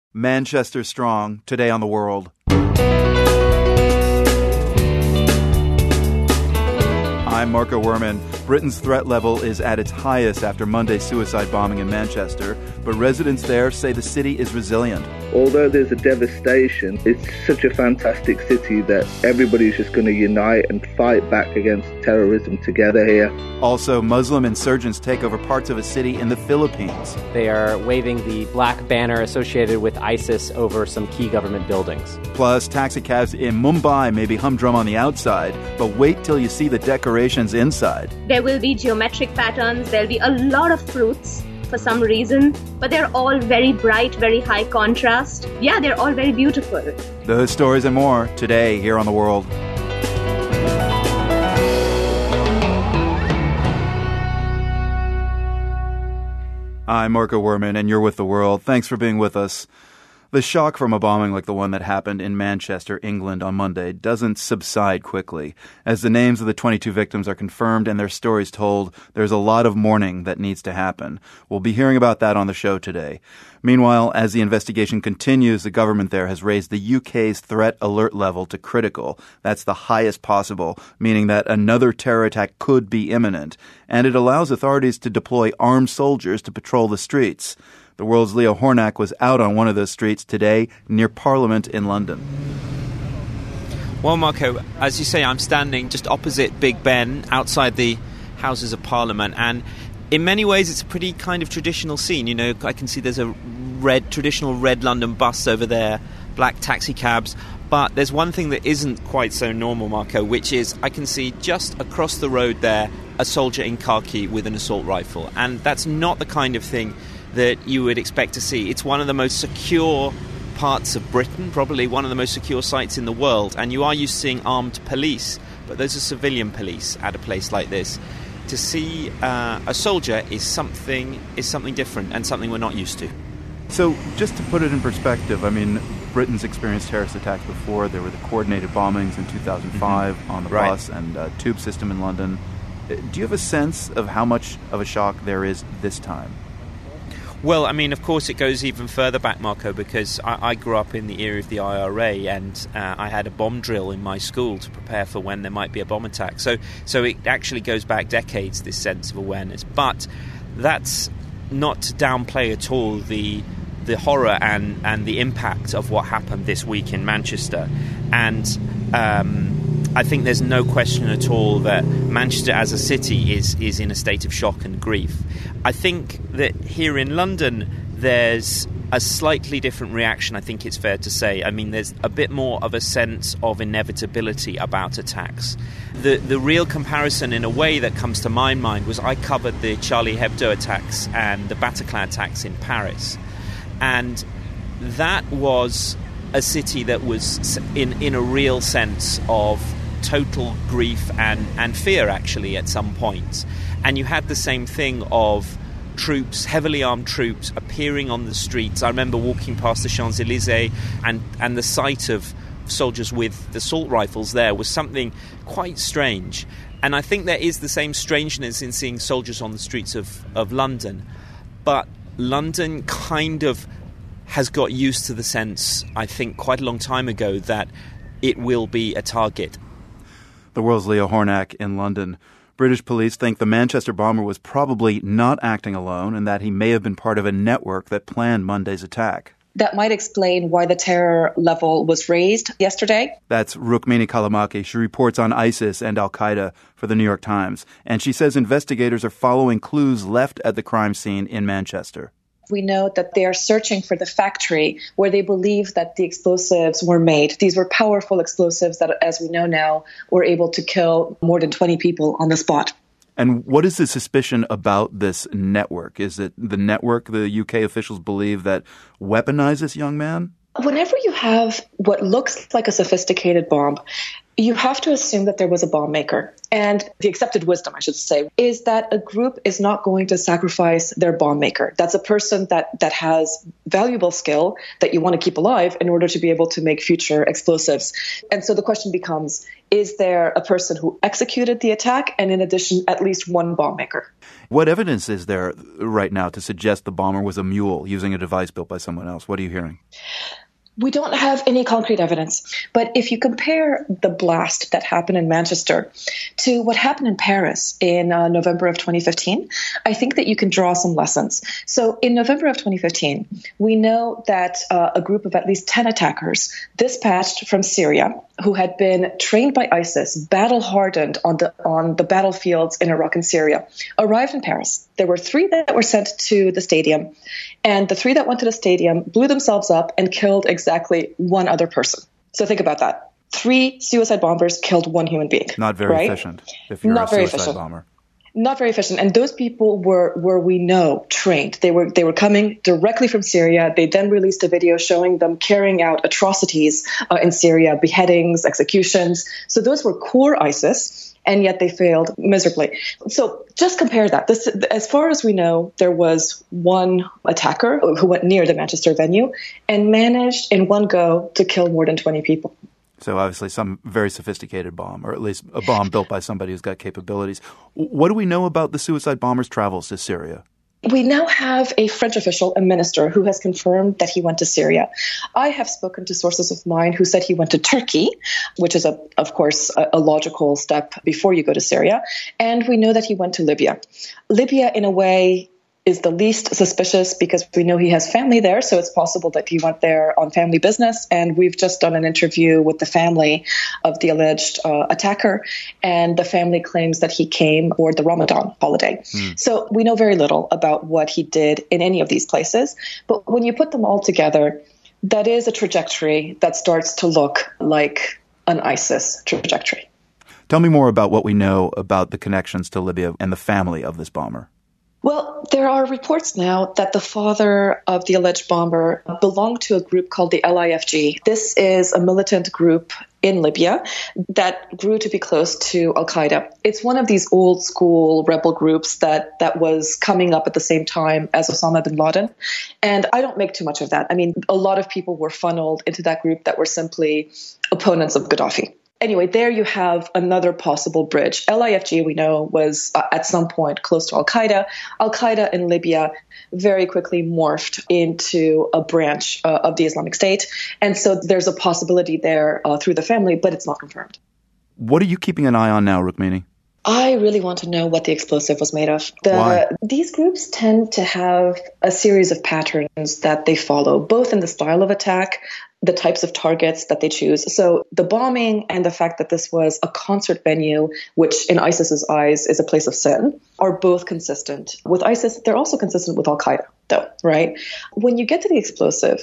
Manchester Strong, today on The World. I'm Marco Werman. Britain's threat level is at its highest after Monday's suicide bombing in Manchester, but residents there say the city is resilient. Although there's a devastation, it's such a fantastic city that everybody's just going to unite and fight back against terrorism together here. Also, Muslim insurgents take over parts of a city in the Philippines. They are waving the black banner associated with ISIS over some key government buildings. Plus, taxicabs in Mumbai may be humdrum on the outside, but wait till you see the decorations inside. There will be geometric patterns, there'll be a lot of fruits for some reason, but they're all very bright, very high contrast. Yeah, they're all very beautiful. Those stories and more today here on The World. I'm Marco Werman, and you're with The World. Thanks for being with us. The shock from a bombing like the one that happened in Manchester, England on Monday doesn't subside quickly. As the names of the 22 victims are confirmed and their stories told, there's a lot of mourning that needs to happen. We'll be hearing about that on the show today. Meanwhile, as the investigation continues, the government there has raised the UK's threat alert level to critical. That's the highest possible, meaning that another terror attack could be imminent. And it allows authorities to deploy armed soldiers to patrol the streets. The World's Leo Hornak was out on one of those streets today near Parliament in London. Well, Marco, as you say, I'm standing just opposite Big Ben outside the Houses of Parliament, and in many ways it's a pretty kind of traditional scene. You know, I can see there's a traditional red London bus over there, black taxi cabs, but there's one thing that isn't quite so normal, Marco, which is I can see just across the road there a soldier in khaki with an assault rifle, and that's not the kind of thing that you would expect to see. It's one of the most secure parts of Britain, probably one of the most secure sites in the world, and you are used to seeing armed police, but those are civilian police at a place like this. To see a soldier is something different and something we're not used to. So just to put it in perspective, I mean, Britain's experienced terrorist attacks before. There were the coordinated bombings in 2005 on the bus and tube system in London. Do you have a sense of how much of a shock there is this time? Well, I mean, of course, it goes even further back, Marco, because I grew up in the era of the IRA, and I had a bomb drill in my school to prepare for when there might be a bomb attack. So it actually goes back decades, this sense of awareness. But that's not to downplay at all the horror and the impact of what happened this week in Manchester. And I think there's no question at all that Manchester as a city is in a state of shock and grief. I think that here in London there's a slightly different reaction, I think it's fair to say. I mean, there's a bit more of a sense of inevitability about attacks. The real comparison in a way that comes to my mind was I covered the Charlie Hebdo attacks and the Bataclan attacks in Paris. And that was a city that was in a real sense of total grief and fear, actually, at some point. And you had the same thing of troops, heavily armed troops, appearing on the streets. I remember walking past the Champs-Élysées, and the sight of soldiers with assault rifles there was something quite strange. And I think there is the same strangeness in seeing soldiers on the streets of London. But London kind of has got used to the sense, I think, quite a long time ago, that it will be a target. The World's Leo Hornak in London. British police think the Manchester bomber was probably not acting alone and that he may have been part of a network that planned Monday's attack. That might explain why the terror level was raised yesterday. That's Rukmini Callimachi. She reports on ISIS and al-Qaeda for the New York Times. And she says investigators are following clues left at the crime scene in Manchester. We know that they are searching for the factory where they believe that the explosives were made. These were powerful explosives that, as we know now, were able to kill more than 20 people on the spot. And what is the suspicion about this network? Is it the network the UK officials believe that weaponized this young man? Whenever you have what looks like a sophisticated bomb, You have to assume that there was a bomb maker. And the accepted wisdom, I should say, is that a group is not going to sacrifice their bomb maker. That's a person that has valuable skill that you want to keep alive in order to be able to make future explosives. And so the question becomes, is there a person who executed the attack and in addition, at least one bomb maker? What evidence is there right now to suggest the bomber was a mule using a device built by someone else? What are you hearing? We don't have any concrete evidence, but if you compare the blast that happened in Manchester to what happened in Paris in November of 2015, I think that you can draw some lessons. So in November of 2015, we know that a group of at least 10 attackers dispatched from Syria who had been trained by ISIS, battle-hardened on the battlefields in Iraq and Syria, arrived in Paris. There were 3 that were sent to the stadium, and the 3 that went to the stadium blew themselves up and killed exactly one other person. So think about that. 3 suicide bombers killed 1 human being. Not very efficient if you're a suicide bomber. Not very efficient. And those people were we know, trained. They were coming directly from Syria. They then released a video showing them carrying out atrocities in Syria, beheadings, executions. So those were core ISIS, and yet they failed miserably. So just compare that. As far as we know, there was one attacker who went near the Manchester venue and managed in one go to kill more than 20 people. So obviously some very sophisticated bomb, or at least a bomb built by somebody who's got capabilities. What do we know about the suicide bomber's travels to Syria? We now have a French official, a minister, who has confirmed that he went to Syria. I have spoken to sources of mine who said he went to Turkey, which is, of course, a logical step before you go to Syria. And we know that he went to Libya. Libya, in a way, is the least suspicious because we know he has family there, so it's possible that he went there on family business. And we've just done an interview with the family of the alleged attacker, and the family claims that he came for the Ramadan holiday. So we know very little about what he did in any of these places. But when you put them all together, that is a trajectory that starts to look like an ISIS trajectory. Tell me more about what we know about the connections to Libya and the family of this bomber. Well, there are reports now that the father of the alleged bomber belonged to a group called the LIFG. This is a militant group in Libya that grew to be close to Al-Qaeda. It's one of these old school rebel groups that was coming up at the same time as Osama bin Laden. And I don't make too much of that. I mean, a lot of people were funneled into that group that were simply opponents of Gaddafi. Anyway, there you have another possible bridge. LIFG, we know, was at some point close to Al-Qaeda. Al-Qaeda in Libya very quickly morphed into a branch of the Islamic State. And so there's a possibility there through the family, but it's not confirmed. What are you keeping an eye on now, Rukmini? I really want to know what the explosive was made of. Why? These groups tend to have a series of patterns that they follow, both in the style of attack, the types of targets that they choose. So the bombing and the fact that this was a concert venue, which in ISIS's eyes is a place of sin, are both consistent. With ISIS, they're also consistent with Al-Qaeda, though, right? When you get to the explosive,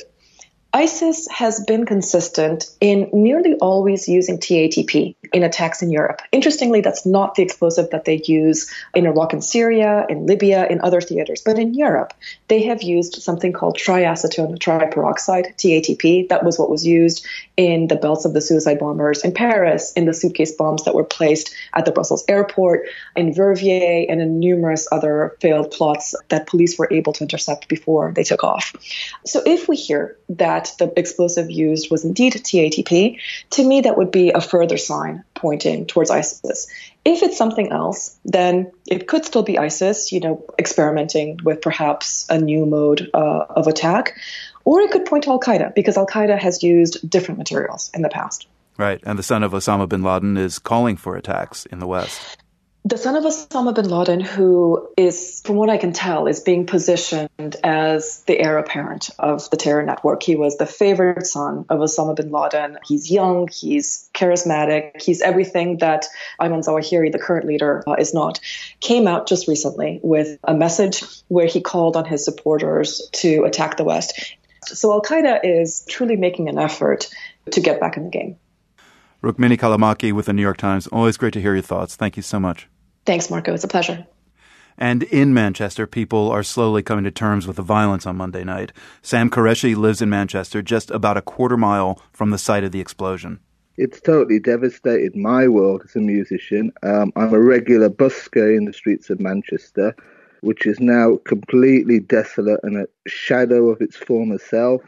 ISIS has been consistent in nearly always using TATP in attacks in Europe. Interestingly, that's not the explosive that they use in Iraq and Syria, in Libya, in other theaters. But in Europe, they have used something called triacetone triperoxide, TATP. That was what was used in the belts of the suicide bombers in Paris, in the suitcase bombs that were placed at the Brussels airport, in Verviers, and in numerous other failed plots that police were able to intercept before they took off. So if we hear that the explosive used was indeed TATP, to me that would be a further sign pointing towards ISIS. If it's something else, then it could still be ISIS, experimenting with perhaps a new mode of attack, or it could point to Al-Qaeda, because Al-Qaeda has used different materials in the past. Right, and the son of Osama bin Laden is calling for attacks in the West. The son of Osama bin Laden, who is, from what I can tell, is being positioned as the heir apparent of the terror network. He was the favored son of Osama bin Laden. He's young, he's charismatic, he's everything that Ayman Zawahiri, the current leader, is not. Came out just recently with a message where he called on his supporters to attack the West. So Al-Qaeda is truly making an effort to get back in the game. Rukmini Callimachi with the New York Times. Always great to hear your thoughts. Thank you so much. Thanks, Marco. It's a pleasure. And in Manchester, people are slowly coming to terms with the violence on Monday night. Sam Qureshi lives in Manchester, just about a quarter mile from the site of the explosion. It's totally devastated my world as a musician. I'm a regular busker in the streets of Manchester, which is now completely desolate and a shadow of its former self.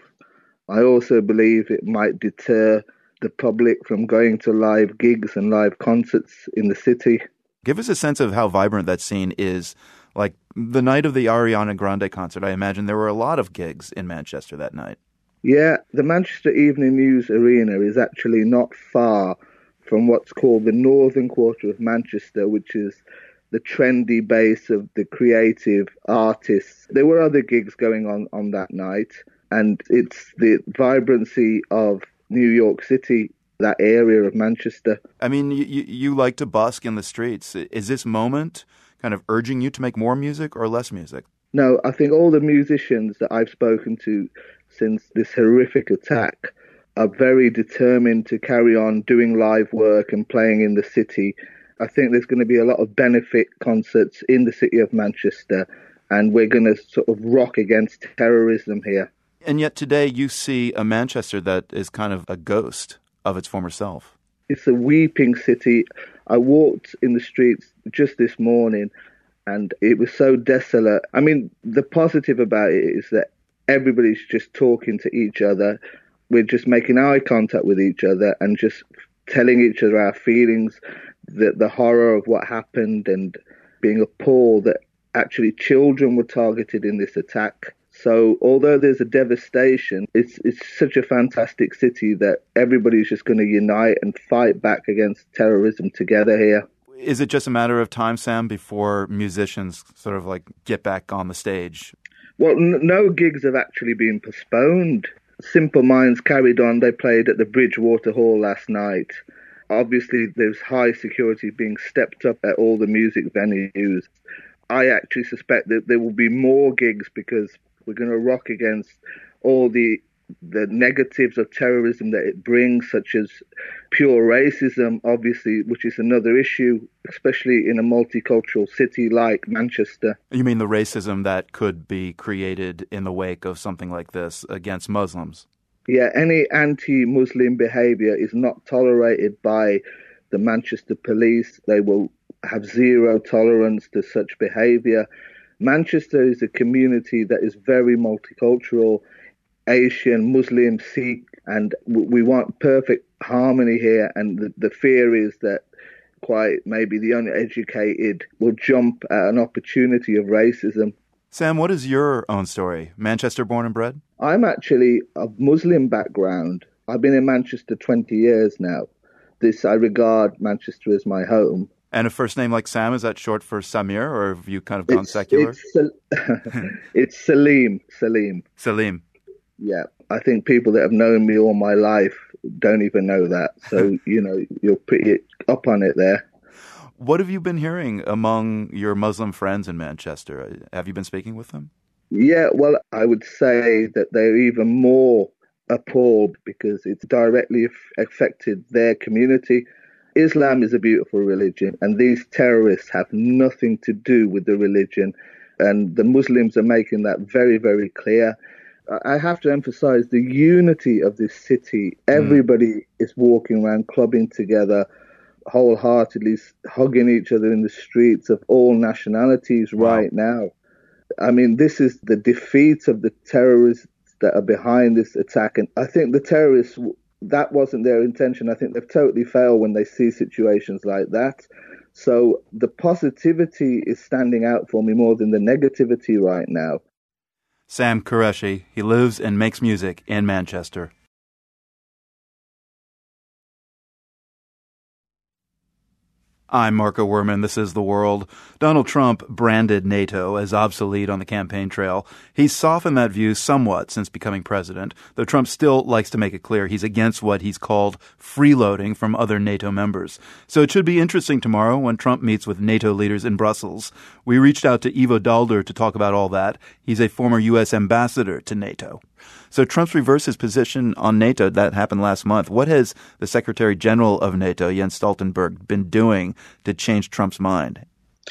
I also believe it might deter the public from going to live gigs and live concerts in the city. Give us a sense of how vibrant that scene is. Like the night of the Ariana Grande concert, I imagine there were a lot of gigs in Manchester that night. Yeah, the Manchester Evening News Arena is actually not far from what's called the northern quarter of Manchester, which is the trendy base of the creative artists. There were other gigs going on that night, and it's the vibrancy of New York City, that area of Manchester. I mean, you like to busk in the streets. Is this moment kind of urging you to make more music or less music? No, I think all the musicians that I've spoken to since this horrific attack are very determined to carry on doing live work and playing in the city. I think there's going to be a lot of benefit concerts in the city of Manchester, and we're going to sort of rock against terrorism here. And yet today you see a Manchester that is kind of a ghost of its former self. It's a weeping city. I walked in the streets just this morning and it was so desolate. I mean, the positive about it is that everybody's just talking to each other. We're just making eye contact with each other and just telling each other our feelings, the horror of what happened, and being appalled that actually children were targeted in this attack. So although there's a devastation, it's such a fantastic city that everybody's just going to unite and fight back against terrorism together here. Is it just a matter of time, Sam, before musicians sort of like get back on the stage? Well, no gigs have actually been postponed. Simple Minds carried on. They played at the Bridgewater Hall last night. Obviously, there's high security being stepped up at all the music venues. I actually suspect that there will be more gigs because we're going to rock against all the negatives of terrorism that it brings, such as pure racism, obviously, which is another issue, especially in a multicultural city like Manchester. You mean the racism that could be created in the wake of something like this against Muslims? Yeah, any anti-Muslim behaviour is not tolerated by the Manchester police. They will have zero tolerance to such behaviour. Manchester is a community that is very multicultural, Asian, Muslim, Sikh, and we want perfect harmony here. And the fear is that quite maybe the uneducated will jump at an opportunity of racism. Sam, what is your own story? Manchester born and bred? I'm actually of Muslim background. I've been in Manchester 20 years now. I regard Manchester as my home. And a first name like Sam, is that short for Samir, or have you kind of gone secular? It's Salim. Salim. Yeah, I think people that have known me all my life don't even know that. So, you're pretty up on it there. What have you been hearing among your Muslim friends in Manchester? Have you been speaking with them? Yeah, well, I would say that they're even more appalled because it's directly affected their community. Islam is a beautiful religion, and these terrorists have nothing to do with the religion. And the Muslims are making that very, very clear. I have to emphasize the unity of this city. Everybody is walking around, clubbing together, wholeheartedly hugging each other in the streets of all nationalities right now. I mean, this is the defeat of the terrorists that are behind this attack. And I think the terrorists, that wasn't their intention. I think they've totally failed when they see situations like that. So the positivity is standing out for me more than the negativity right now. Sam Qureshi, he lives and makes music in Manchester. I'm Marco Werman. This is The World. Donald Trump branded NATO as obsolete on the campaign trail. He's softened that view somewhat since becoming president, though Trump still likes to make it clear he's against what he's called freeloading from other NATO members. So it should be interesting tomorrow when Trump meets with NATO leaders in Brussels. We reached out to Ivo Daalder to talk about all that. He's a former U.S. ambassador to NATO. So Trump's reversed his position on NATO. That happened last month. What has the Secretary General of NATO, Jens Stoltenberg, been doing to change Trump's mind?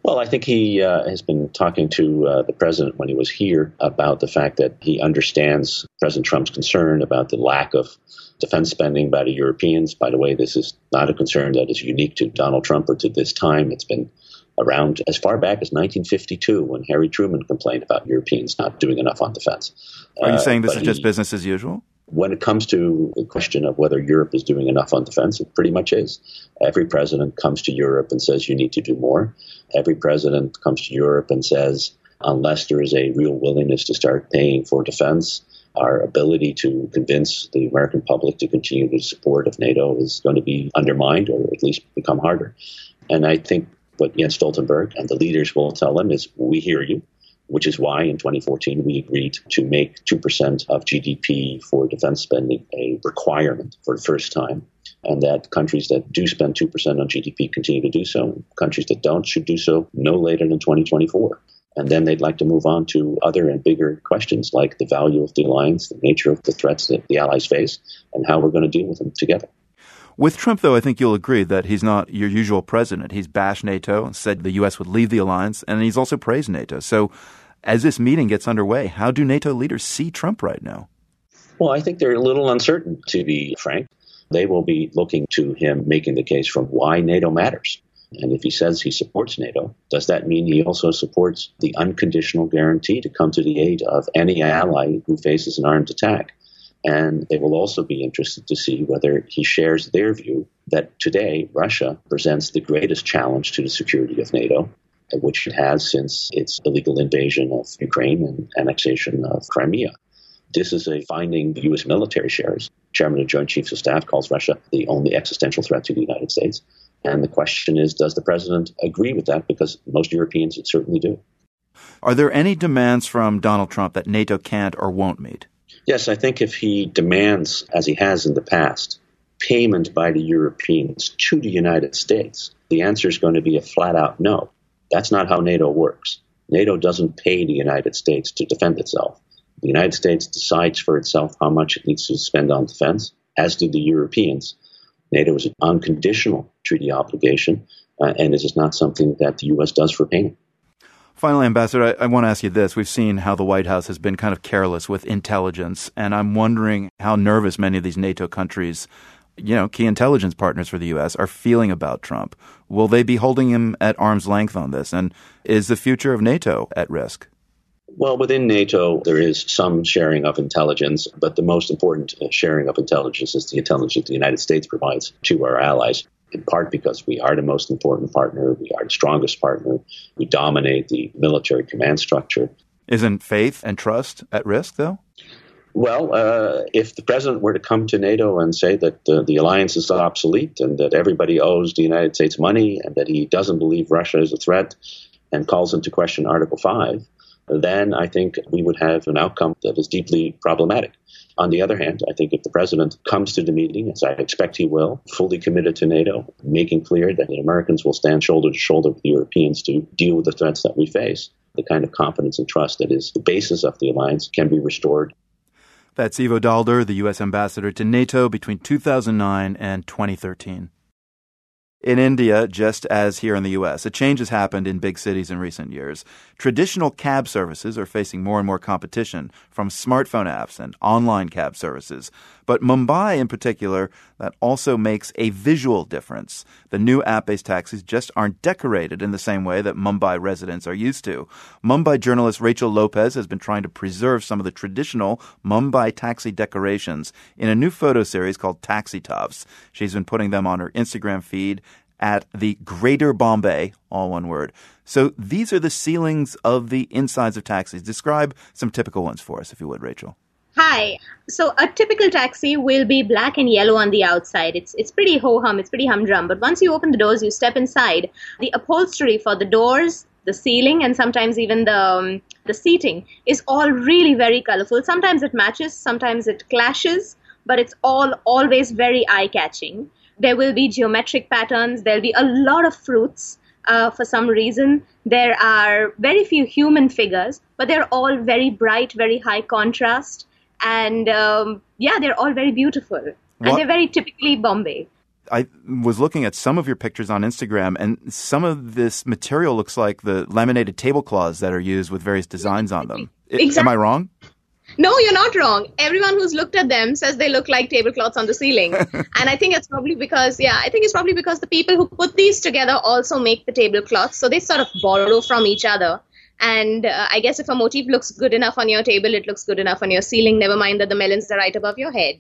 Well, I think he has been talking to the president when he was here about the fact that he understands President Trump's concern about the lack of defense spending by the Europeans. By the way, this is not a concern that is unique to Donald Trump or to this time. It's been around as far back as 1952 when Harry Truman complained about Europeans not doing enough on defense. Are you saying this is just business as usual? When it comes to the question of whether Europe is doing enough on defense, it pretty much is. Every president comes to Europe and says you need to do more. Every president comes to Europe and says unless there is a real willingness to start paying for defense, our ability to convince the American public to continue the support of NATO is going to be undermined or at least become harder. And I think what Jens Stoltenberg and the leaders will tell them is, we hear you, which is why in 2014 we agreed to make 2% of GDP for defense spending a requirement for the first time, and that countries that do spend 2% on GDP continue to do so. Countries that don't should do so no later than 2024. And then they'd like to move on to other and bigger questions like the value of the alliance, the nature of the threats that the allies face, and how we're going to deal with them together. With Trump, though, I think you'll agree that he's not your usual president. He's bashed NATO, said the U.S. would leave the alliance, and he's also praised NATO. So as this meeting gets underway, how do NATO leaders see Trump right now? Well, I think they're a little uncertain, to be frank. They will be looking to him making the case from why NATO matters. And if he says he supports NATO, does that mean he also supports the unconditional guarantee to come to the aid of any ally who faces an armed attack? And they will also be interested to see whether he shares their view that today Russia presents the greatest challenge to the security of NATO, which it has since its illegal invasion of Ukraine and annexation of Crimea. This is a finding the U.S. military shares. Chairman of Joint Chiefs of Staff calls Russia the only existential threat to the United States. And the question is, does the president agree with that? Because most Europeans certainly do. Are there any demands from Donald Trump that NATO can't or won't meet? Yes, I think if he demands, as he has in the past, payment by the Europeans to the United States, the answer is going to be a flat-out no. That's not how NATO works. NATO doesn't pay the United States to defend itself. The United States decides for itself how much it needs to spend on defense, as do the Europeans. NATO is an unconditional treaty obligation, and this is not something that the U.S. does for payment. Finally, Ambassador, I want to ask you this. We've seen how the White House has been kind of careless with intelligence, and I'm wondering how nervous many of these NATO countries, key intelligence partners for the U.S., are feeling about Trump. Will they be holding him at arm's length on this? And is the future of NATO at risk? Well, within NATO, there is some sharing of intelligence, but the most important sharing of intelligence is the intelligence the United States provides to our allies, in part because we are the most important partner, we are the strongest partner, we dominate the military command structure. Isn't faith and trust at risk, though? Well, if the president were to come to NATO and say that the alliance is obsolete and that everybody owes the United States money and that he doesn't believe Russia is a threat and calls into question Article 5, then I think we would have an outcome that is deeply problematic. On the other hand, I think if the president comes to the meeting, as I expect he will, fully committed to NATO, making clear that the Americans will stand shoulder to shoulder with the Europeans to deal with the threats that we face, the kind of confidence and trust that is the basis of the alliance can be restored. That's Ivo Daalder, the U.S. ambassador to NATO between 2009 and 2013. In India, just as here in the U.S., a change has happened in big cities in recent years. Traditional cab services are facing more and more competition from smartphone apps and online cab services. But Mumbai in particular, that also makes a visual difference. The new app-based taxis just aren't decorated in the same way that Mumbai residents are used to. Mumbai journalist Rachel Lopez has been trying to preserve some of the traditional Mumbai taxi decorations in a new photo series called Taxi Tops. She's been putting them on her Instagram feed at the Greater Bombay, all one word. So these are the ceilings of the insides of taxis. Describe some typical ones for us, if you would, Rachel. Hi. So a typical taxi will be black and yellow on the outside. It's pretty ho-hum, it's pretty humdrum. But once you open the doors, you step inside. The upholstery for the doors, the ceiling, and sometimes even the seating is all really very colorful. Sometimes it matches, sometimes it clashes, but it's always very eye-catching. There will be geometric patterns. There'll be a lot of fruits for some reason. There are very few human figures, but they're all very bright, very high contrast. And they're all very beautiful. And they're very typically Bombay. I was looking at some of your pictures on Instagram, and some of this material looks like the laminated tablecloths that are used with various designs on them. Exactly. Am I wrong? No, you're not wrong. Everyone who's looked at them says they look like tablecloths on the ceiling. And I think it's probably because, the people who put these together also make the tablecloths. So they sort of borrow from each other. And I guess if a motif looks good enough on your table, it looks good enough on your ceiling. Never mind that the melons are right above your head.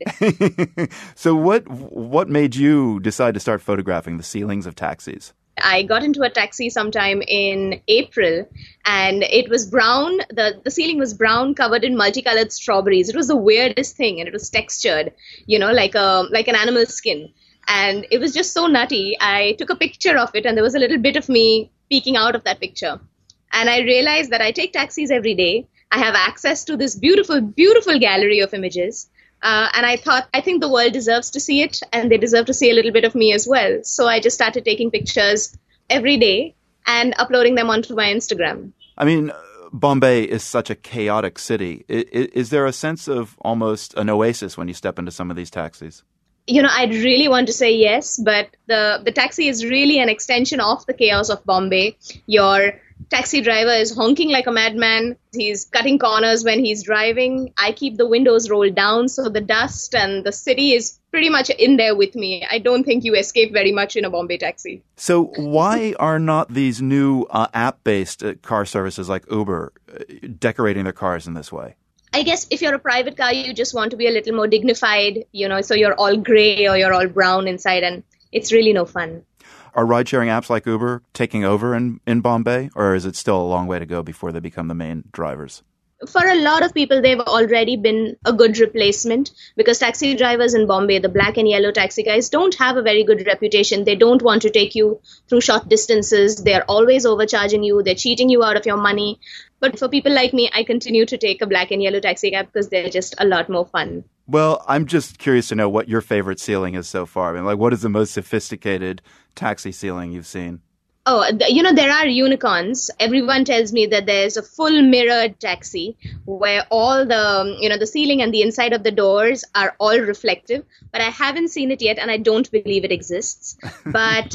So what made you decide to start photographing the ceilings of taxis? I got into a taxi sometime in April, and it was brown. The ceiling was brown, covered in multicolored strawberries. It was the weirdest thing, and it was textured, like an animal skin. And it was just so nutty. I took a picture of it, and there was a little bit of me peeking out of that picture. And I realized that I take taxis every day. I have access to this beautiful, beautiful gallery of images. And I think the world deserves to see it, and they deserve to see a little bit of me as well. So I just started taking pictures every day and uploading them onto my Instagram. I mean, Bombay is such a chaotic city. Is there a sense of almost an oasis when you step into some of these taxis? I'd really want to say yes, but the taxi is really an extension of the chaos of Bombay. Your taxi driver is honking like a madman. He's cutting corners when he's driving. I keep the windows rolled down so the dust and the city is pretty much in there with me. I don't think you escape very much in a Bombay taxi. So why are not these new app-based car services like Uber decorating their cars in this way? I guess if you're a private car, you just want to be a little more dignified, so you're all gray or you're all brown inside, and it's really no fun. Are ride-sharing apps like Uber taking over in Bombay, or is it still a long way to go before they become the main drivers? For a lot of people, they've already been a good replacement because taxi drivers in Bombay, the black and yellow taxi guys, don't have a very good reputation. They don't want to take you through short distances. They're always overcharging you. They're cheating you out of your money. But for people like me, I continue to take a black and yellow taxi cab because they're just a lot more fun. Well, I'm just curious to know what your favorite ceiling is so far. I mean, what is the most sophisticated taxi ceiling you've seen? Oh, there are unicorns. Everyone tells me that there's a full mirrored taxi where all the ceiling and the inside of the doors are all reflective. But I haven't seen it yet, and I don't believe it exists. But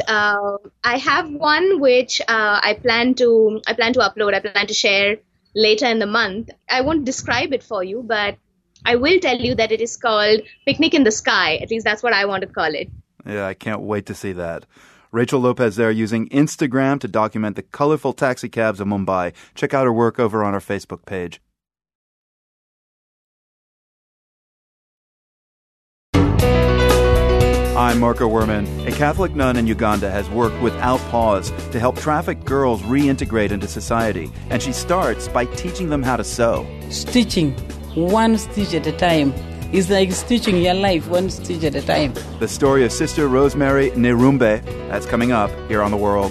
I have one which I plan to upload. I plan to share later in the month. I won't describe it for you, but I will tell you that it is called Picnic in the Sky. At least that's what I want to call it. Yeah, I can't wait to see that. Rachel Lopez there using Instagram to document the colorful taxi cabs of Mumbai. Check out her work over on our Facebook page. I'm Marco Werman. A Catholic nun in Uganda has worked without pause to help trafficked girls reintegrate into society. And she starts by teaching them how to sew. Stitching, one stitch at a time. It's like stitching your life one stitch at a time. The story of Sister Rosemary Nirumbe, that's coming up here on The World.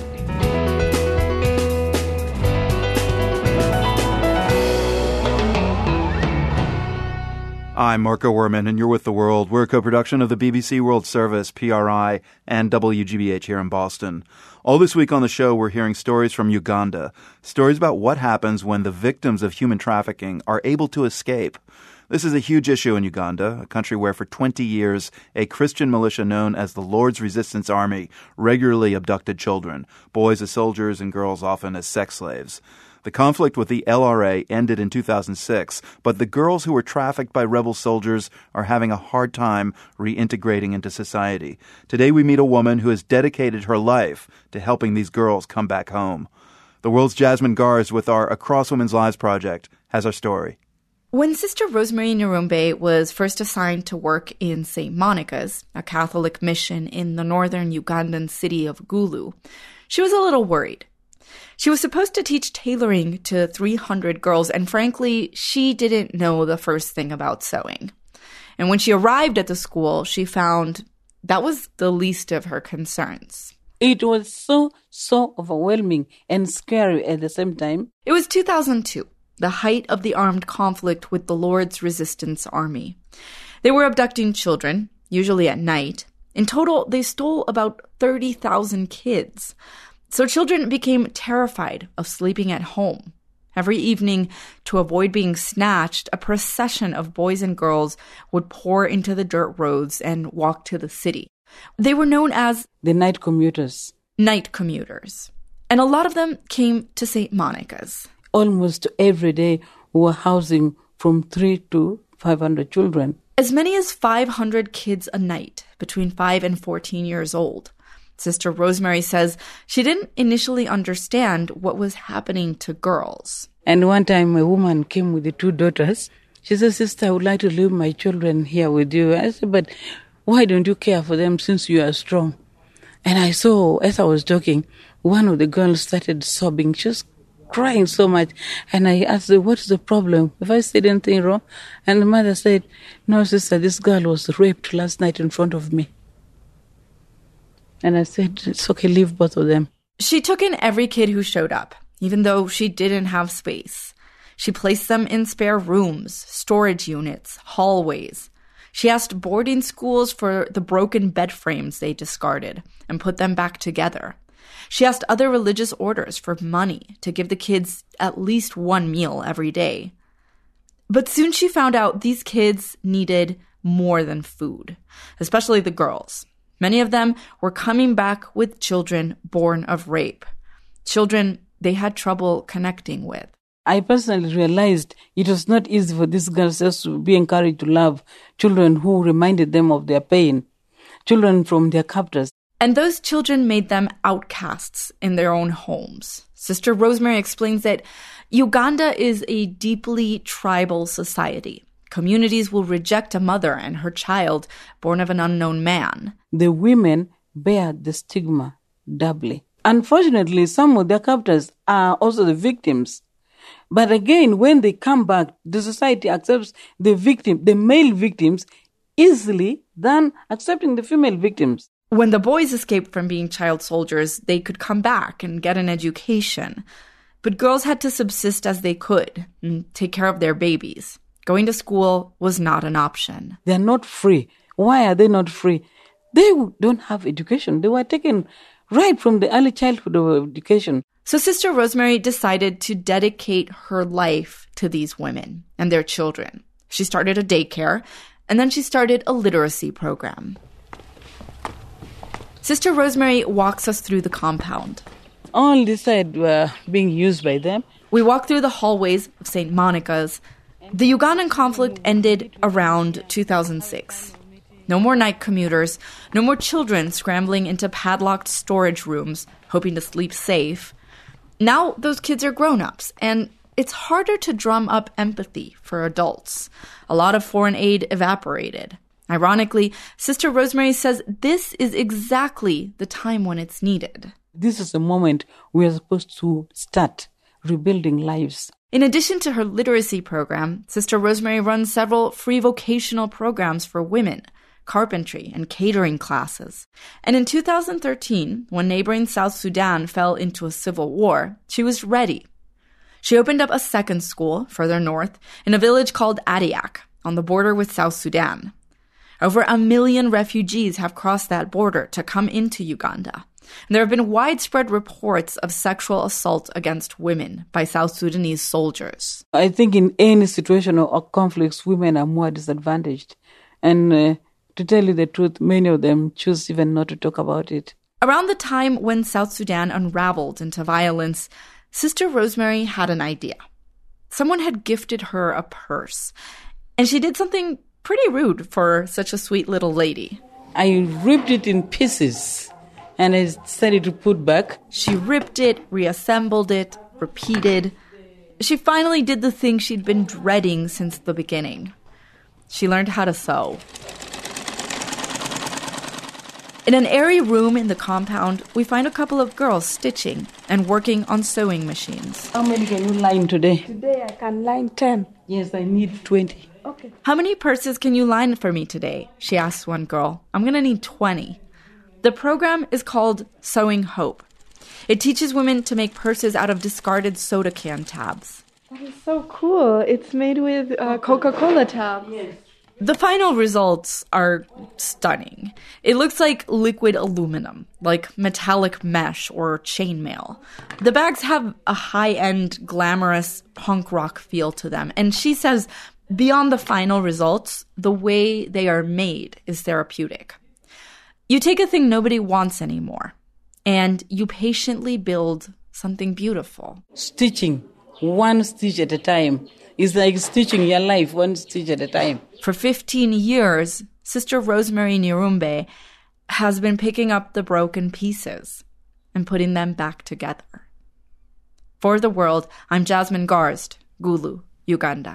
I'm Marco Werman, and you're with The World. We're a co-production of the BBC World Service, PRI, and WGBH here in Boston. All this week on the show, we're hearing stories from Uganda, stories about what happens when the victims of human trafficking are able to escape. This is a huge issue in Uganda, a country where for 20 years, a Christian militia known as the Lord's Resistance Army regularly abducted children, boys as soldiers and girls often as sex slaves. The conflict with the LRA ended in 2006, but the girls who were trafficked by rebel soldiers are having a hard time reintegrating into society. Today we meet a woman who has dedicated her life to helping these girls come back home. The World's Jasmine Gars with our Across Women's Lives project has our story. When Sister Rosemary Nirumbe was first assigned to work in St. Monica's, a Catholic mission in the northern Ugandan city of Gulu, she was a little worried. She was supposed to teach tailoring to 300 girls, and frankly, she didn't know the first thing about sewing. And when she arrived at the school, she found that was the least of her concerns. It was so overwhelming and scary at the same time. It was 2002. The height of the armed conflict with the Lord's Resistance Army. They were abducting children, usually at night. In total, they stole about 30,000 kids. So children became terrified of sleeping at home. Every evening, to avoid being snatched, a procession of boys and girls would pour into the dirt roads and walk to the city. They were known as the night commuters. Night commuters. And a lot of them came to St. Monica's. Almost every day we were housing from 300 to 500 children. As many as 500 kids a night, between 5 and 14 years old. Sister Rosemary says she didn't initially understand what was happening to girls. And one time a woman came with the 2 daughters. She said, "Sister, I would like to leave my children here with you." I said, "But why don't you care for them since you are strong?" And I saw, as I was talking, one of the girls started sobbing. She was crying so much. And I asked her, "What is the problem? Have I said anything wrong?" And the mother said, "No, sister, this girl was raped last night in front of me." And I said, "It's okay, leave both of them." She took in every kid who showed up, even though she didn't have space. She placed them in spare rooms, storage units, hallways. She asked boarding schools for the broken bed frames they discarded and put them back together. She asked other religious orders for money to give the kids at least one meal every day. But soon she found out these kids needed more than food, especially the girls. Many of them were coming back with children born of rape, children they had trouble connecting with. I personally realized it was not easy for these girls just to be encouraged to love children who reminded them of their pain, children from their captors. And those children made them outcasts in their own homes. Sister Rosemary explains that Uganda is a deeply tribal society. Communities will reject a mother and her child born of an unknown man. The women bear the stigma doubly. Unfortunately, some of their captors are also the victims. But again, when they come back, the society accepts the male victims, easily than accepting the female victims. When the boys escaped from being child soldiers, they could come back and get an education. But girls had to subsist as they could and take care of their babies. Going to school was not an option. They are not free. Why are they not free? They don't have education. They were taken right from the early childhood of education. So Sister Rosemary decided to dedicate her life to these women and their children. She started a daycare, and then she started a literacy program. Sister Rosemary walks us through the compound. All this side were being used by them. We walk through the hallways of St. Monica's. The Ugandan conflict ended around 2006. No more night commuters, no more children scrambling into padlocked storage rooms, hoping to sleep safe. Now those kids are grown-ups, and it's harder to drum up empathy for adults. A lot of foreign aid evaporated. Ironically, Sister Rosemary says this is exactly the time when it's needed. This is the moment we are supposed to start rebuilding lives. In addition to her literacy program, Sister Rosemary runs several free vocational programs for women, carpentry, and catering classes. And in 2013, when neighboring South Sudan fell into a civil war, she was ready. She opened up a second school further north in a village called Adiak on the border with South Sudan. Over 1 million refugees have crossed that border to come into Uganda. And there have been widespread reports of sexual assault against women by South Sudanese soldiers. I think in any situation of conflicts, women are more disadvantaged. And to tell you the truth, many of them choose even not to talk about it. Around the time when South Sudan unraveled into violence, Sister Rosemary had an idea. Someone had gifted her a purse, and she did something pretty rude for such a sweet little lady. I ripped it in pieces, and I started to put back. She ripped it, reassembled it, repeated. She finally did the thing she'd been dreading since the beginning. She learned how to sew. In an airy room in the compound, we find a couple of girls stitching and working on sewing machines. How many can you line today? Today I can line 10. Yes, I need 20. Okay. How many purses can you line for me today? She asked one girl. I'm going to need 20. The program is called Sewing Hope. It teaches women to make purses out of discarded soda can tabs. That is so cool. It's made with Coca-Cola tabs. Yes. The final results are stunning. It looks like liquid aluminum, like metallic mesh or chainmail. The bags have a high-end, glamorous punk rock feel to them. And she says, beyond the final results, the way they are made is therapeutic. You take a thing nobody wants anymore, and you patiently build something beautiful. Stitching one stitch at a time is like stitching your life one stitch at a time. For 15 years, Sister Rosemary Nirumbe has been picking up the broken pieces and putting them back together. For the World, I'm Jasmine Garst, Gulu, Uganda.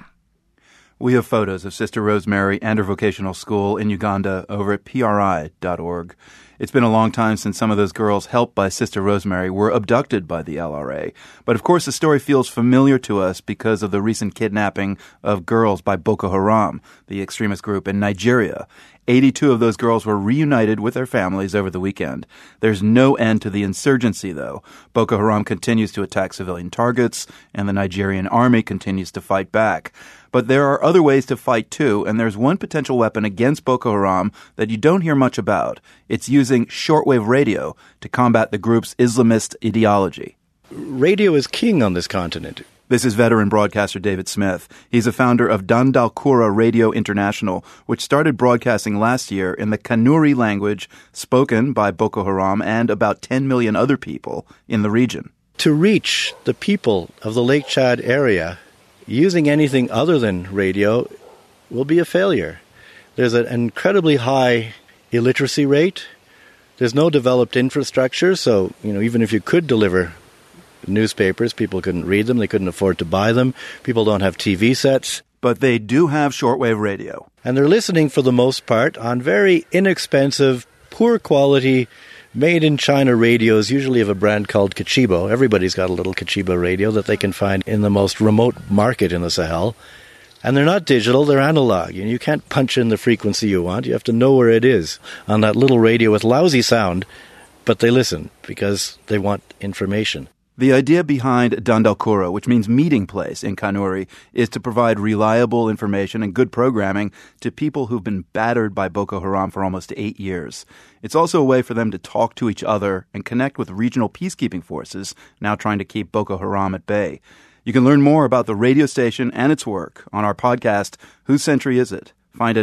We have photos of Sister Rosemary and her vocational school in Uganda over at PRI.org. It's been a long time since some of those girls helped by Sister Rosemary were abducted by the LRA. But of course the story feels familiar to us because of the recent kidnapping of girls by Boko Haram, the extremist group in Nigeria. 82 of those girls were reunited with their families over the weekend. There's no end to the insurgency, though. Boko Haram continues to attack civilian targets, and the Nigerian army continues to fight back. But there are other ways to fight, too, and there's one potential weapon against Boko Haram that you don't hear much about. It's using shortwave radio to combat the group's Islamist ideology. Radio is king on this continent. This is veteran broadcaster David Smith. He's a founder of Dandalkura Radio International, which started broadcasting last year in the Kanuri language spoken by Boko Haram and about 10 million other people in the region. To reach the people of the Lake Chad area using anything other than radio will be a failure. There's an incredibly high illiteracy rate. There's no developed infrastructure, so even if you could deliver newspapers, people couldn't read them, they couldn't afford to buy them, people don't have TV sets. But they do have shortwave radio. And they're listening for the most part on very inexpensive, poor quality, made in China radios, usually of a brand called Kachibo. Everybody's got a little Kachibo radio that they can find in the most remote market in the Sahel. And they're not digital, they're analog. And you can't punch in the frequency you want. You have to know where it is on that little radio with lousy sound. But they listen because they want information. The idea behind Dandalkura, which means meeting place in Kanuri, is to provide reliable information and good programming to people who've been battered by Boko Haram for almost 8 years. It's also a way for them to talk to each other and connect with regional peacekeeping forces now trying to keep Boko Haram at bay. You can learn more about the radio station and its work on our podcast, Whose Century Is It? Find it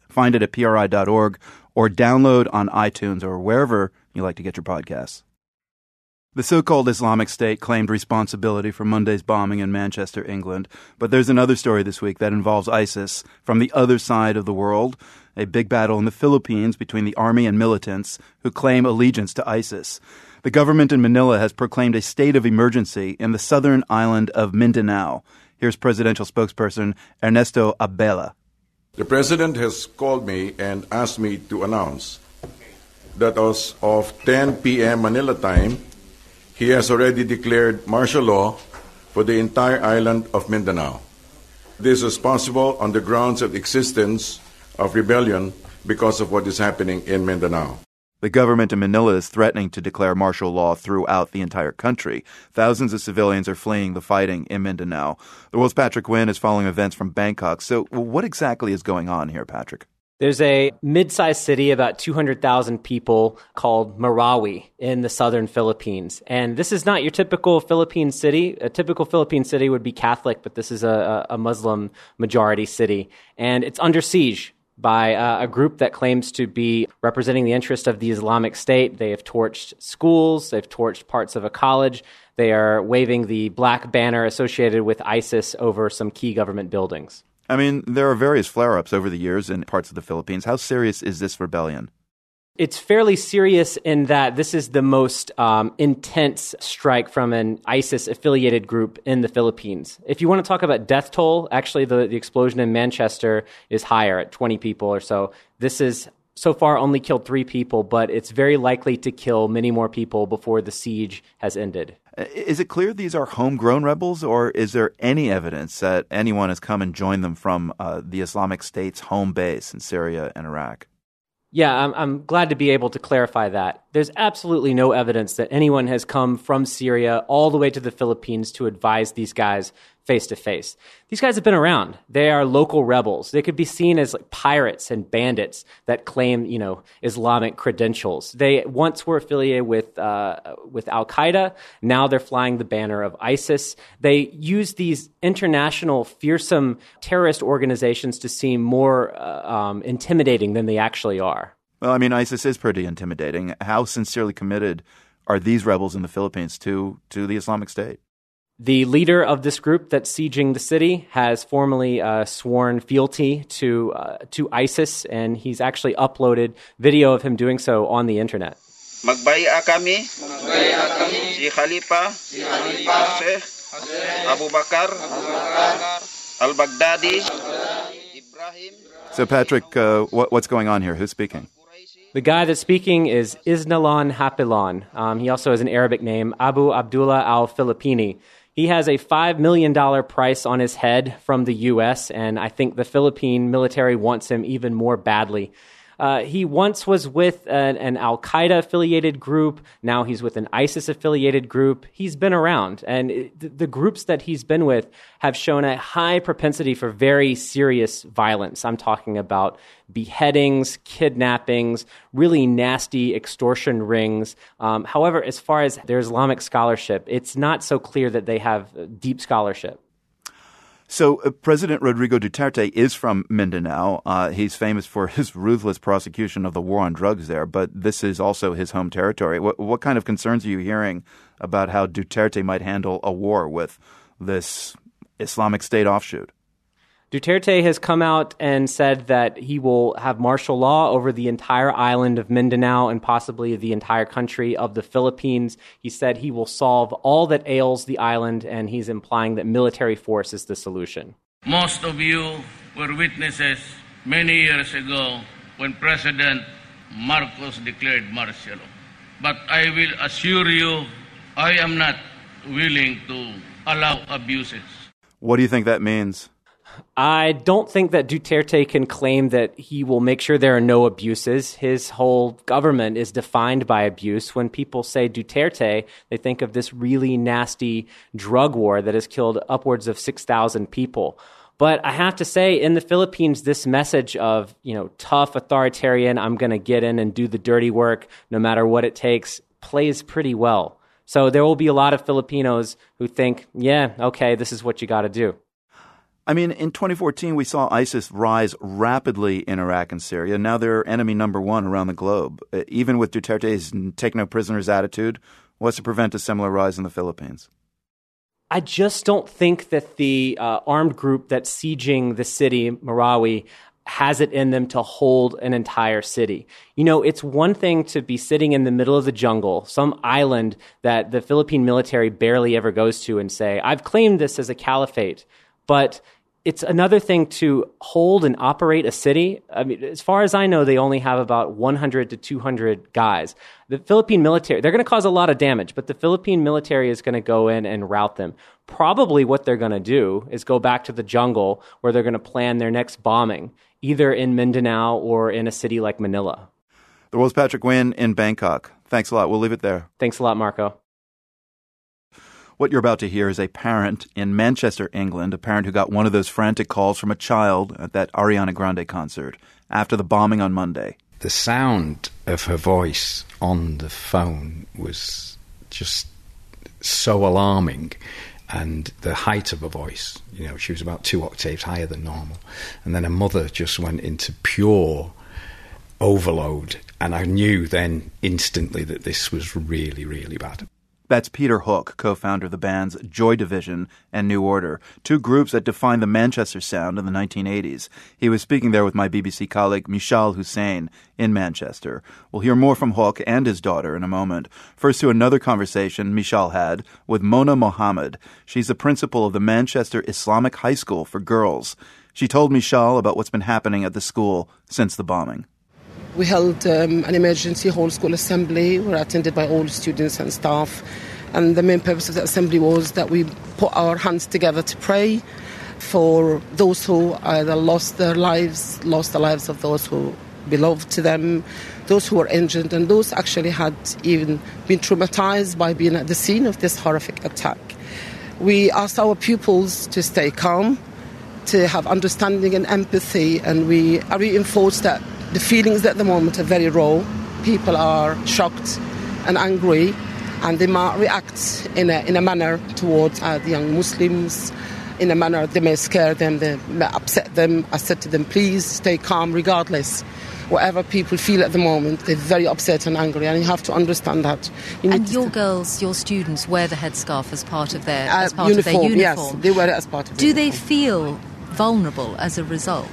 at PRI.org or download on iTunes or wherever you like to get your podcasts. The so-called Islamic State claimed responsibility for Monday's bombing in Manchester, England, but there's another story this week that involves ISIS from the other side of the world, a big battle in the Philippines between the army and militants who claim allegiance to ISIS. The government in Manila has proclaimed a state of emergency in the southern island of Mindanao. Here's presidential spokesperson Ernesto Abela. The president has called me and asked me to announce that as of 10 p.m. Manila time, he has already declared martial law for the entire island of Mindanao. This is possible on the grounds of existence of rebellion because of what is happening in Mindanao. The government in Manila is threatening to declare martial law throughout the entire country. Thousands of civilians are fleeing the fighting in Mindanao. The World's Patrick Wynn is following events from Bangkok. So what exactly is going on here, Patrick? There's a mid-sized city, about 200,000 people, called Marawi in the southern Philippines. And this is not your typical Philippine city. A typical Philippine city would be Catholic, but this is a Muslim majority city. And it's under siege by a group that claims to be representing the interest of the Islamic State. They have torched schools. They've torched parts of a college. They are waving the black banner associated with ISIS over some key government buildings. I mean, there are various flare-ups over the years in parts of the Philippines. How serious is this rebellion? It's fairly serious in that this is the most intense strike from an ISIS-affiliated group in the Philippines. If you want to talk about death toll, actually the explosion in Manchester is higher at 20 people or so. This has so far only killed 3 people, but it's very likely to kill many more people before the siege has ended. Is it clear these are homegrown rebels, or is there any evidence that anyone has come and joined them from the Islamic State's home base in Syria and Iraq? Yeah, I'm glad to be able to clarify that. There's absolutely no evidence that anyone has come from Syria all the way to the Philippines to advise these guys face to face. These guys have been around. They are local rebels. They could be seen as like pirates and bandits that claim, Islamic credentials. They once were affiliated with Al-Qaeda. Now they're flying the banner of ISIS. They use these international fearsome terrorist organizations to seem more intimidating than they actually are. Well, I mean, ISIS is pretty intimidating. How sincerely committed are these rebels in the Philippines to the Islamic State? The leader of this group that's sieging the city has formally sworn fealty to ISIS, and he's actually uploaded video of him doing so on the internet. Magbaya kami, si Khalifa, Jose, Abu Bakar, al-Baghdadi, Ibrahim. So, Patrick, what's going on here? Who's speaking? The guy that's speaking is Isnalon Hapilon. He also has an Arabic name, Abu Abdullah al-Filipini. He has a $5 million price on his head from the U.S., and I think the Philippine military wants him even more badly. He once was with an al-Qaeda-affiliated group. Now he's with an ISIS-affiliated group. He's been around, and the groups that he's been with have shown a high propensity for very serious violence. I'm talking about beheadings, kidnappings, really nasty extortion rings. However, as far as their Islamic scholarship, it's not so clear that they have deep scholarship. So President Rodrigo Duterte is from Mindanao. He's famous for his ruthless prosecution of the war on drugs there, but this is also his home territory. What kind of concerns are you hearing about how Duterte might handle a war with this Islamic State offshoot? Duterte has come out and said that he will have martial law over the entire island of Mindanao and possibly the entire country of the Philippines. He said he will solve all that ails the island, and he's implying that military force is the solution. Most of you were witnesses many years ago when President Marcos declared martial law. But I will assure you, I am not willing to allow abuses. What do you think that means? I don't think that Duterte can claim that he will make sure there are no abuses. His whole government is defined by abuse. When people say Duterte, they think of this really nasty drug war that has killed upwards of 6,000 people. But I have to say, in the Philippines, this message of, tough authoritarian, I'm going to get in and do the dirty work no matter what it takes, plays pretty well. So there will be a lot of Filipinos who think, yeah, okay, this is what you got to do. I mean, in 2014, we saw ISIS rise rapidly in Iraq and Syria. Now they're enemy number one around the globe. Even with Duterte's take-no-prisoners attitude, what's to prevent a similar rise in the Philippines? I just don't think that the armed group that's sieging the city, Marawi, has it in them to hold an entire city. It's one thing to be sitting in the middle of the jungle, some island that the Philippine military barely ever goes to, and say, I've claimed this as a caliphate. But it's another thing to hold and operate a city. I mean, as far as I know, they only have about 100 to 200 guys. The Philippine military, they're going to cause a lot of damage, but the Philippine military is going to go in and rout them. Probably what they're going to do is go back to the jungle where they're going to plan their next bombing, either in Mindanao or in a city like Manila. The world's Patrick Nguyen in Bangkok. Thanks a lot. We'll leave it there. Thanks a lot, Marco. What you're about to hear is a parent in Manchester, England, a parent who got one of those frantic calls from a child at that Ariana Grande concert after the bombing on Monday. The sound of her voice on the phone was just so alarming, and the height of her voice, she was about 2 octaves higher than normal. And then her mother just went into pure overload, and I knew then instantly that this was really, really bad. That's Peter Hook, co-founder of the bands Joy Division and New Order, two groups that defined the Manchester sound in the 1980s. He was speaking there with my BBC colleague Mishal Hussain in Manchester. We'll hear more from Hook and his daughter in a moment. First to another conversation Mishal had with Mona Mohammed. She's the principal of the Manchester Islamic High School for Girls. She told Mishal about what's been happening at the school since the bombing. We held an emergency whole school assembly. We were attended by all students and staff. And the main purpose of the assembly was that we put our hands together to pray for those who either lost their lives, lost the lives of those who belonged to them, those who were injured, and those actually had even been traumatized by being at the scene of this horrific attack. We asked our pupils to stay calm, to have understanding and empathy, and we reinforced that the feelings at the moment are very raw. People are shocked and angry, and they might react in a manner towards the young Muslims in a manner that may scare them, that may upset them. I said to them, please stay calm regardless. Whatever people feel at the moment, they're very upset and angry, and you have to understand that. And your girls, your students, wear the headscarf as part of their uniform. uniform. Yes, they wear it as part of their uniform. Do they feel vulnerable as a result?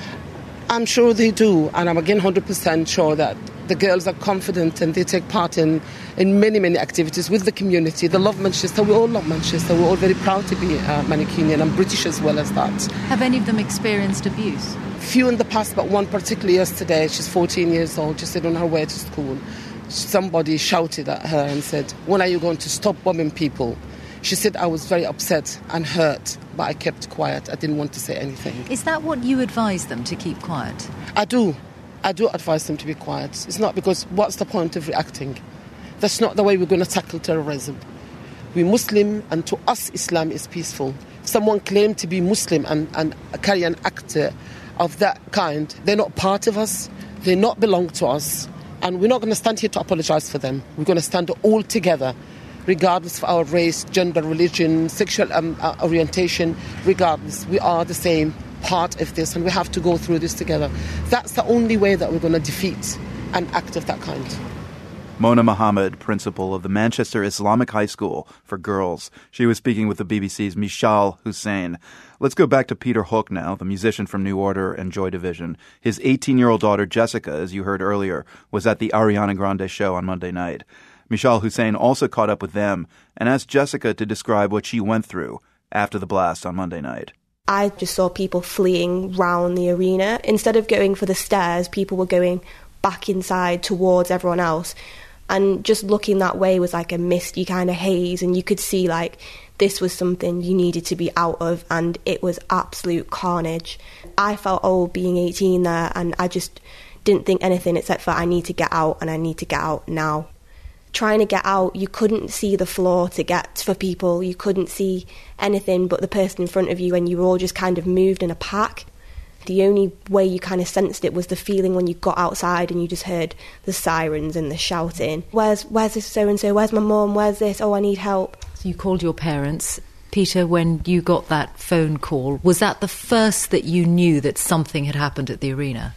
I'm sure they do, and I'm again 100% sure that the girls are confident and they take part in many, many activities with the community. They love Manchester. We all love Manchester. We're all very proud to be Mancunian and British as well as that. Have any of them experienced abuse? Few in the past, but one particularly yesterday. She's 14 years old. She said on her way to school, somebody shouted at her and said, when are you going to stop bombing people? She said, I was very upset and hurt, but I kept quiet. I didn't want to say anything. Is that what you advise them, to keep quiet? I do advise them to be quiet. It's not because what's the point of reacting? That's not the way we're going to tackle terrorism. We're Muslim, and to us, Islam is peaceful. If someone claims to be Muslim and carry an act of that kind, they're not part of us, they not belong to us, and we're not going to stand here to apologise for them. We're going to stand all together, regardless of our race, gender, religion, sexual orientation, regardless. We are the same part of this, and we have to go through this together. That's the only way that we're going to defeat an act of that kind. Mona Mohammed, principal of the Manchester Islamic High School for Girls. She was speaking with the BBC's Mishal Hussain. Let's go back to Peter Hook now, the musician from New Order and Joy Division. His 18-year-old daughter, Jessica, as you heard earlier, was at the Ariana Grande show on Monday night. Mishal Hussain also caught up with them and asked Jessica to describe what she went through after the blast on Monday night. I just saw people fleeing round the arena. Instead of going for the stairs, people were going back inside towards everyone else. And just looking that way was like a misty kind of haze, and you could see like this was something you needed to be out of, and it was absolute carnage. I felt old being 18 there, and I just didn't think anything except for I need to get out, and I need to get out now. Trying to get out, you couldn't see the floor to get for people, you couldn't see anything but the person in front of you, and you were all just kind of moved in a pack. The only way you kind of sensed it was the feeling when you got outside and you just heard the sirens and the shouting. Where's this so-and-so? Where's my mum? Where's this? Oh, I need help. So you called your parents. Peter, when you got that phone call, was that the first that you knew that something had happened at the arena?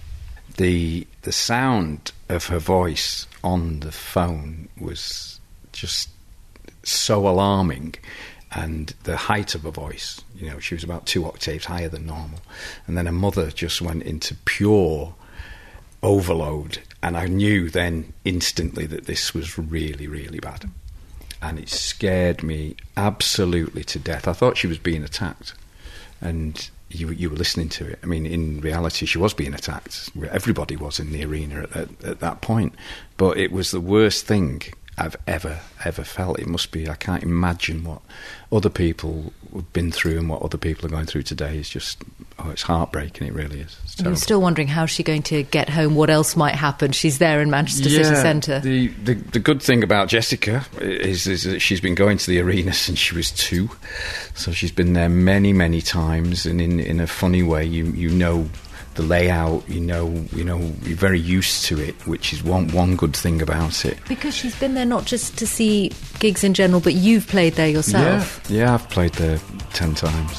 The sound of her voice on the phone was just so alarming. And the height of her voice, she was about 2 octaves higher than normal. And then her mother just went into pure overload. And I knew then instantly that this was really, really bad. And it scared me absolutely to death. I thought she was being attacked. And you were listening to it. I mean, in reality, she was being attacked. Everybody was in the arena at that point. But it was the worst thing I've ever felt. It must be, I can't imagine what other people have been through and what other people are going through today. It's just, it's heartbreaking, it really is. It's terrible. You're still wondering how's she going to get home, what else might happen. She's there in Manchester City Centre. The good thing about Jessica is that she's been going to the arena since she was 2. So she's been there many, many times, and in a funny way, you know the layout, you're very used to it, which is one good thing about it. Because she's been there not just to see gigs in general, but you've played there yourself. Yeah, I've played there 10 times.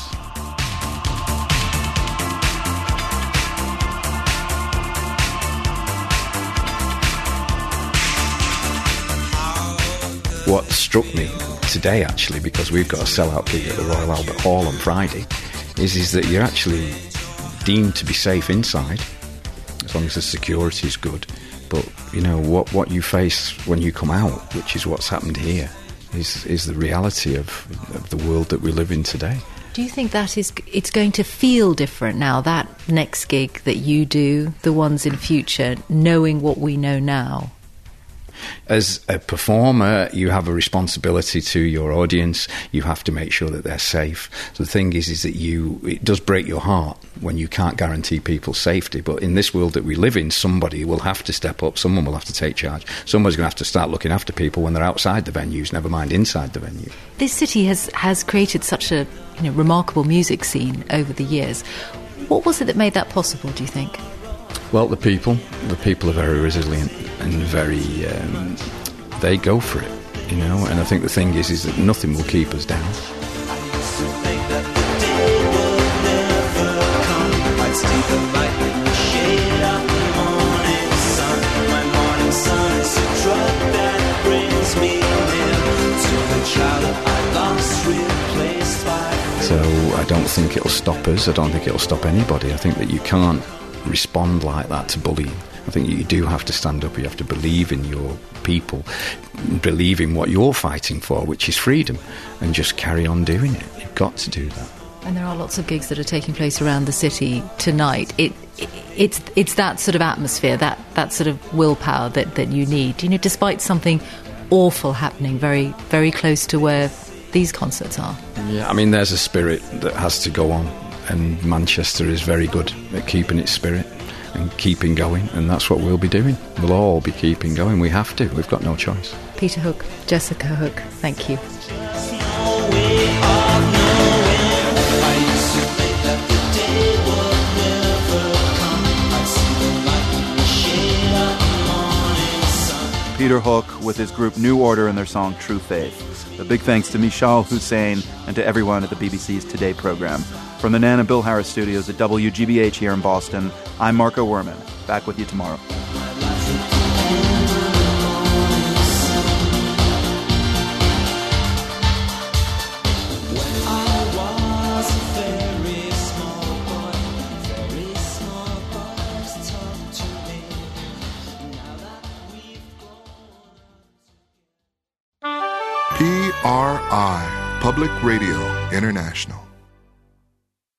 What struck me today, actually, because we've got a sellout gig at the Royal Albert Hall on Friday, is that you're actually deemed to be safe inside as long as the security is good, but what you face when you come out, which is what's happened here, is the reality of the world that we live in today. Do you think that it's going to feel different now, that next gig that you do, the ones in future, knowing what we know now? As a performer, you have a responsibility to your audience. You have to make sure that they're safe. So the thing is that it does break your heart when you can't guarantee people's safety. But in this world that we live in, somebody will have to step up. Someone will have to take charge. Somebody's going to have to start looking after people when they're outside the venues, never mind inside the venue. This city has created such a remarkable music scene over the years. What was it that made that possible, do you think? Well, the people are very resilient and very, they go for it, and I think the thing is that nothing will keep us down. I don't think it'll stop us. I don't think it'll stop anybody. I think that you can't respond like that to bullying. I think you do have to stand up. You have to believe in your people, believe in what you're fighting for, which is freedom, and just carry on doing it. You've got to do that. And there are lots of gigs that are taking place around the city tonight. It's that sort of atmosphere, that sort of willpower that you need. You know, despite something awful happening very, very close to where these concerts are. Yeah, I mean, there's a spirit that has to go on, and Manchester is very good at keeping its spirit and keeping going, and that's what we'll be doing. We'll all be keeping going. We have to. We've got no choice. Peter Hook, Jessica Hook, thank you. Peter Hook with his group New Order and their song True Faith. A big thanks to Mishal Hussain and to everyone at the BBC's Today program. From the Nan and Bill Harris studios at WGBH here in Boston, I'm Marco Werman. Back with you tomorrow. PRI, Public Radio International.